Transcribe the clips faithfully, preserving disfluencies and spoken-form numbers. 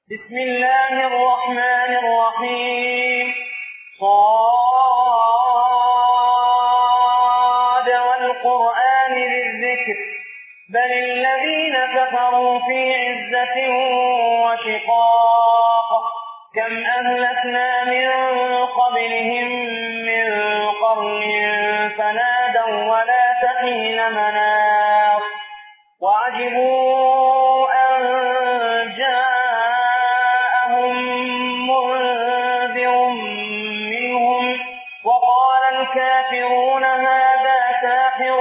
بسم الله الرحمن الرحيم. صاد والقرآن ذي الذكر بل الذين كفروا في عزة وشقاق كم أهلكنا من قبلهم من قرن فنادوا ولا تحين مناص وعجبوا أن جاءهم منذر منهم وقال الكافرون هذا ساحر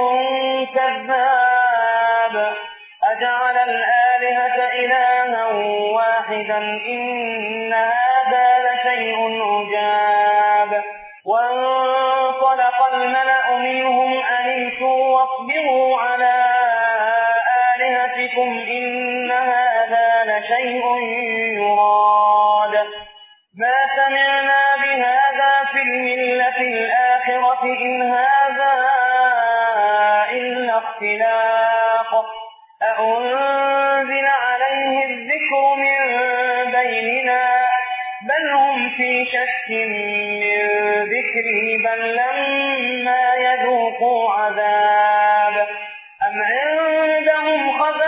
كذاب أجعل الآلهة إلها واحدا إن هذا لشيء عجاب. وانطلق الملأ منهم أن امشوا واصبروا على آلهتكم إن هذا لشيء يراد ما سمعنا بهذا في الملة الآخرة إن هذا إلا اختلاق أأنزل عليه الذكر من بيننا بل هم في شك من ذكري بل لما يذوقوا عذاب أم عندهم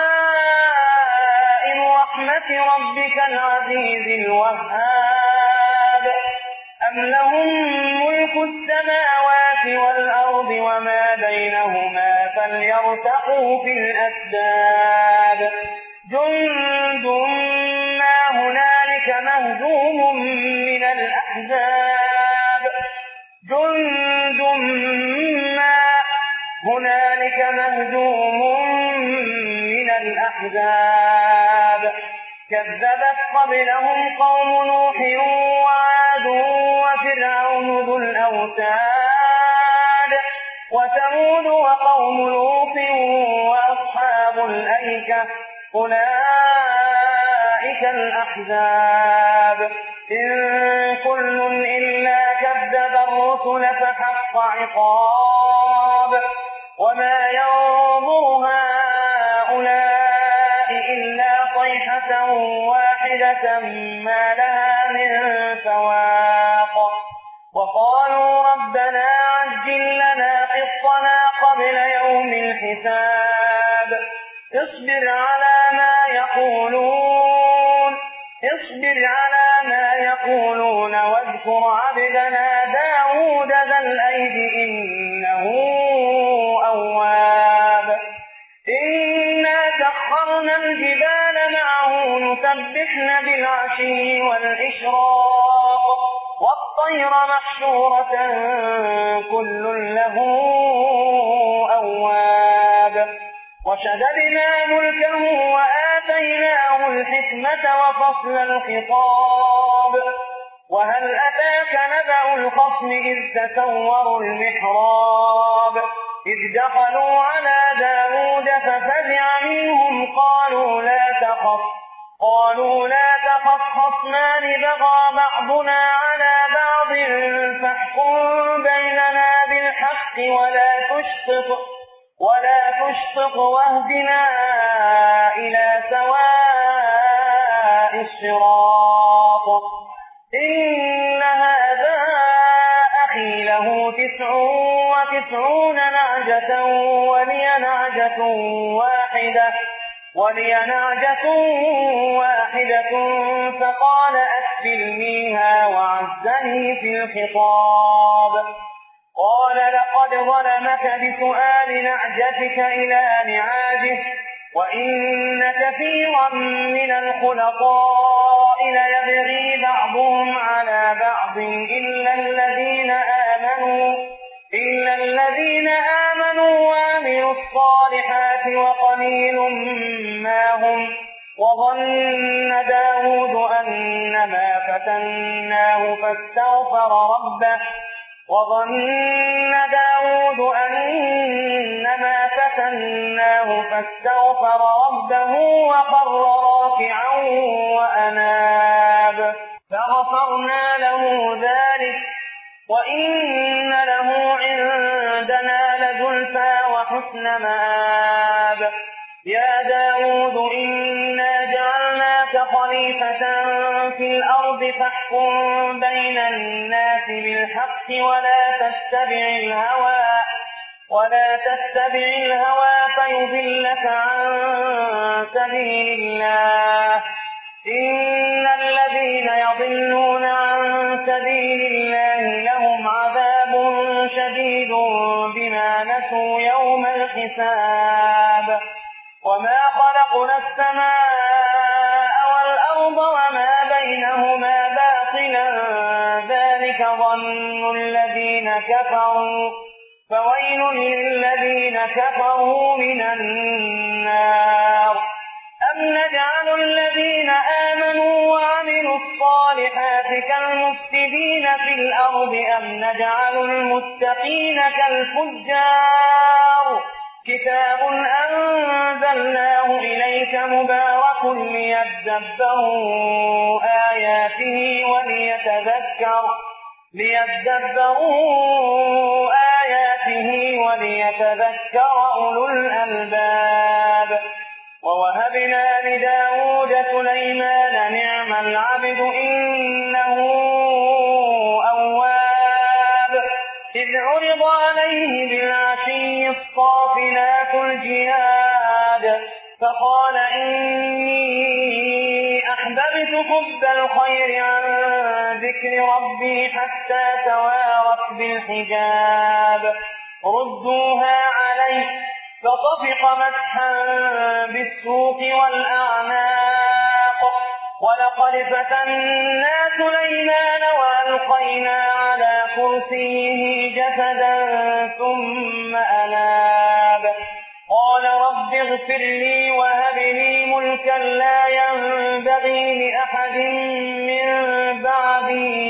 خزائن رحمة ربك العزيز الوهاب أم لهم ملك السماوات والأرض وما بينهما فليرتقوا في الأسباب جند ما هنالك مهزوم من الأحزاب جند ما هنالك مهزوم من الأحزاب كذبت قبلهم قوم نوح وعاد وفرعون ذو الأوتاد وثمود وقوم لوط وأصحاب الأيكة أولئك الأحزاب إن كل إلا كذب الرسل فحق عقاب وما ينظر هؤلاء إلا صيحة واحدة ما لها من فواق وقالوا ربنا عجل لنا قسطنا قبل يوم الحساب اصبر على ما يقولون اصبر على ما يقولون واذكر عبدنا داود ذا الأيد إنه أواب إنا سخرنا الجبال معه نسبحن بالعشي والإشراق والطير محشورة كل له أواب وشددنا ملكه وآتيناه الحكمة وفصل الخطاب وهل أتاك نبأ الخصم إذ تسوروا المحراب إذ دخلوا على داود ففزع منهم قالوا لا تخف قالوا لا تخف خصمان بغى بعضنا على بعض فاحكم بيننا بالحق ولا تشطط ولا تشطط واهدنا إلى سواء الصراط إن هذا أخي له تسع وتسعون نعجة ولي نعجة واحدة ولي نعجة واحدة فقال أكفلنيها وعزني في الخطاب قال لقد ظلمك بسؤال نعجتك إلى نعاجه وإن كثيرا من الخلطاء ليبغي بعضهم على بعض إلا الذين آمنوا إلا الذين آمنوا وعملوا الصالحات وقليل ما هم وظن داود أنما فتناه فاستغفر ربه وظن داود أنما فتناه فاستغفر ربه وخر راكعا وأناب فغفرنا له ذلك وإن له عندنا لزلفى وحسن مآب يا داود إنا جعلناك خليفة خليفة في الأرض فاحكم بين الناس بالحق ولا تتبع الهوى ولا تتبع الهوى فيضلك عن سبيل الله. إن الذين يضلون عن سبيل الله لهم عذاب شديد بما نسوا يوم الحساب. وما خلقنا السماء والأرض وما بينهما باطلا ذلك ظن الذين كفروا فويل للذين كفروا من النار. أم نجعل الذين آمنوا وعملوا الصالحات كالمفسدين في الأرض أم نجعل المتقين كالفجار. كتاب أنزلناه إليك مبارك ليدبروا آياته وليتذكر ليدبروا آياته وليتذكر أولو الألباب. ووهبنا لداود سليمان نعم العبد إنه أواب. إذ عرض عليه بالعشي الصافنات الجياد فقال إني أحببت حب الخير عن ذكر ربي حتى توارت بالحجاب. ردوها عليه فطفق مسحا بالسوق والأعناق. ولقد فتنا سليمان وألقينا على كرسيه جسدا ثم أناب. قال رب اغفر لي وهب لي ملكا لا ينبغي لأحد من بعدي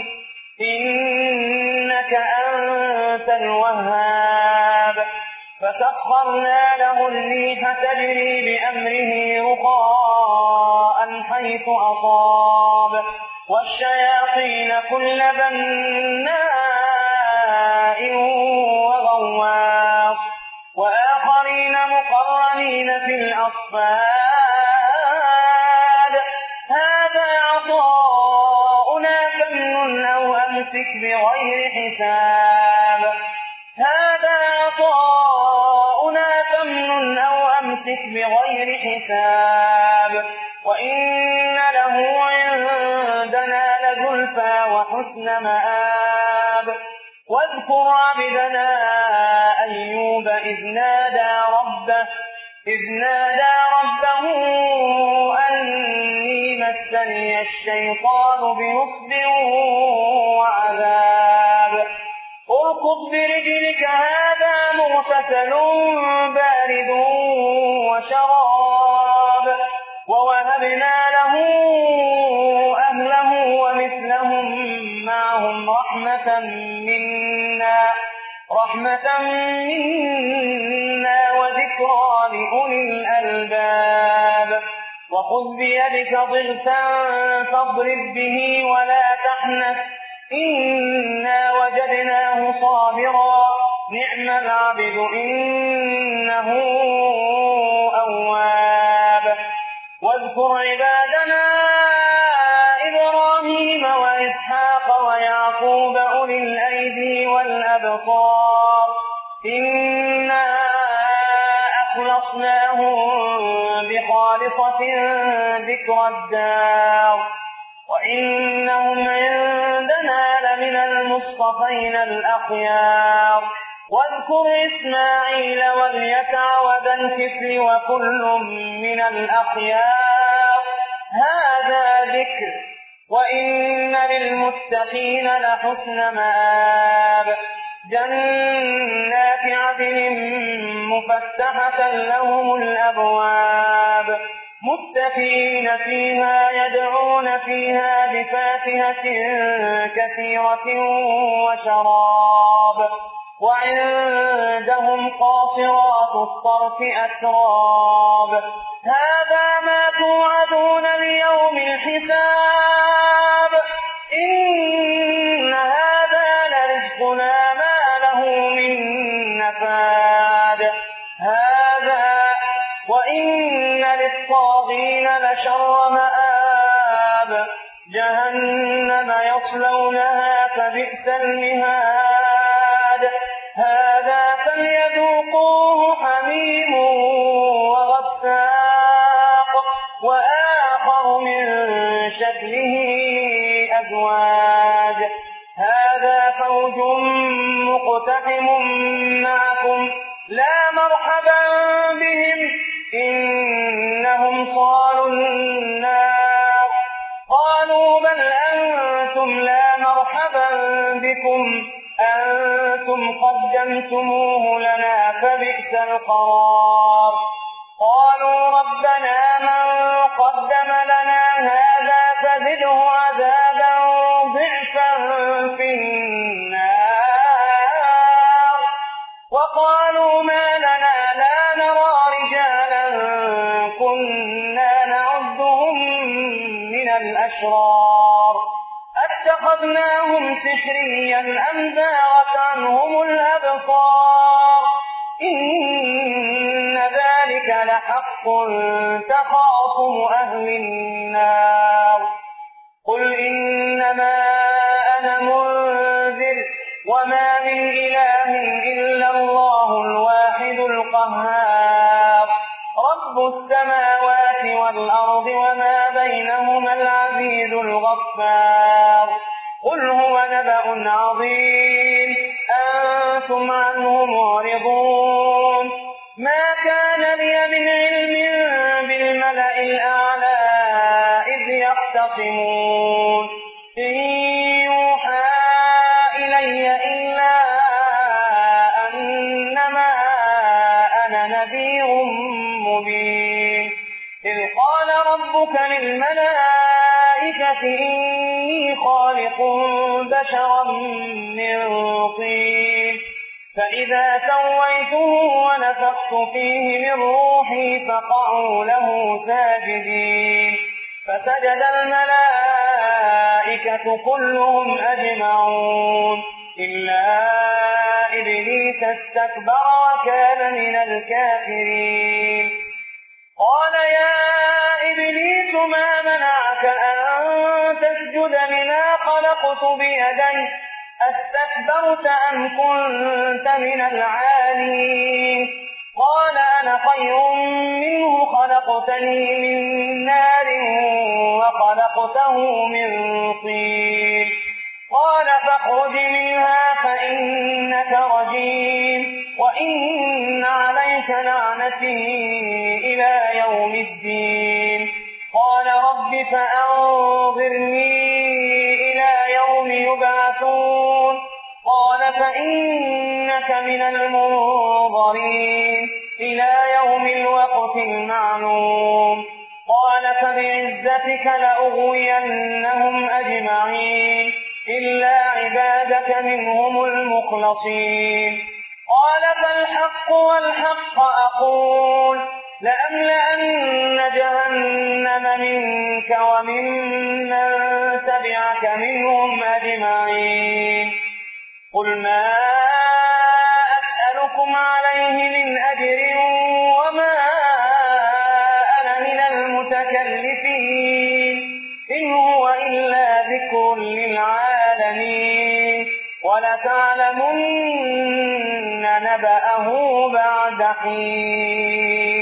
إنك أنت الوهاب. فسخرنا له الريح تجري بأمره رخاء حيث أصاب والشياطين كل بناء وغواص وآخرين مقرنين في الأصفاد. هذا عطاؤنا فامنن أو أمسك بغير حساب. هذا عطاؤنا فامنن أو أمسك بغير حساب. وإن له عندنا لزلفى وحسن مآب. واذكر عبدنا أيوب إذ نادى ربه إذ نادى ربه أني مسني الشيطان بنصب وعذاب. اركض برجلك هذا مغتسل بارد وشراب. ووهبنا له أهله ومثلهم معهم رحمة منا رحمة منا وذكرى لأولي الألباب. وخذ بيدك ضغثا فاضرب به ولا تحنث إنا وجدناه صابرا نعم العبد إنه أواب. واذكر عبادنا إبراهيم وإسحاق ويعقوب أولي الأيدي والأبصار إنا أخلصناهم بخالصة ذكر الدار وإنهم عندنا لمن المصطفين الأخيار. واذكر إسماعيل واليسع وذا الكفل وكل من الأخيار. هذا ذكر وإن للمتقين لحسن مآب. جنات عدن مفتحة لهم الأبواب متكئين فيها يدعون فيها بفاكهة كثيرة وشراب. وعندهم قاصرات الطرف أتراب. هذا ما توعدون ليوم الحساب. إن هذا لرزقنا ما له من نفاد. هذا وإن للطاغين لشر مآب. جهنم يصلونها فبئس المهاد هذا فليذوقوه حميم وغساق وآخر من شكله أزواج هذا فوج مقتحم معكم لا مرحبا بهم إنهم صالوا النار قالوا بل أنتم لا مرحبا بكم أنتم قدمتموه لنا فبئس القرار قالوا ربنا من قدم لنا هذا فزده عذابا ضعفا في النار وقالوا ما لنا لا نرى رجالا كنا نعدهم من الأشرار اتخذناهم سحريا أم زاغت عنهم الأبصار إن ذلك لحق تخاصم أهل النار قل إنما أنا منذر وما من إله إلا الله الواحد القهار رب السماوات والأرض وما بينهما العزيز الغفار قل هو نبأ عظيم أنتم عنه معرضون ما كان لي من علم بالملأ الأعلى إذ يختصمون إن يوحى إلي إلا أنما أنا نذير مبين إذ قال ربك للملائكة إني خالق بشرا من طين فإذا سويته ونفخت فيه من روحي فقعوا له ساجدين فسجد الملائكة كلهم أجمعون إلا إبليس استكبر وكان من الكافرين قال يا إبليس ما منعك أن تسجد لما خلقت بيدي أستكبرت أم كنت من العالين قال أنا خير منه خلقتني من نار وخلقته من طين قال فاخرج منها فإنك رجيم وإن عليك لعنتي إلى يوم الدين قال رب فأنظرني إلى يوم يبعثون قال فإنك من المنظرين إلى يوم الوقت المعلوم قال فبعزتك لأغوينهم أجمعين إلا عبادك منهم المخلصين قال فالحق والحق أقول لأملأن جهنم منك وممن تبعك منهم أجمعين قل ما أسألكم عليه من أجر وما أنا من المتكلفين إن هو إلا ذكر للعالمين ولتعلمن نبأه بعد حين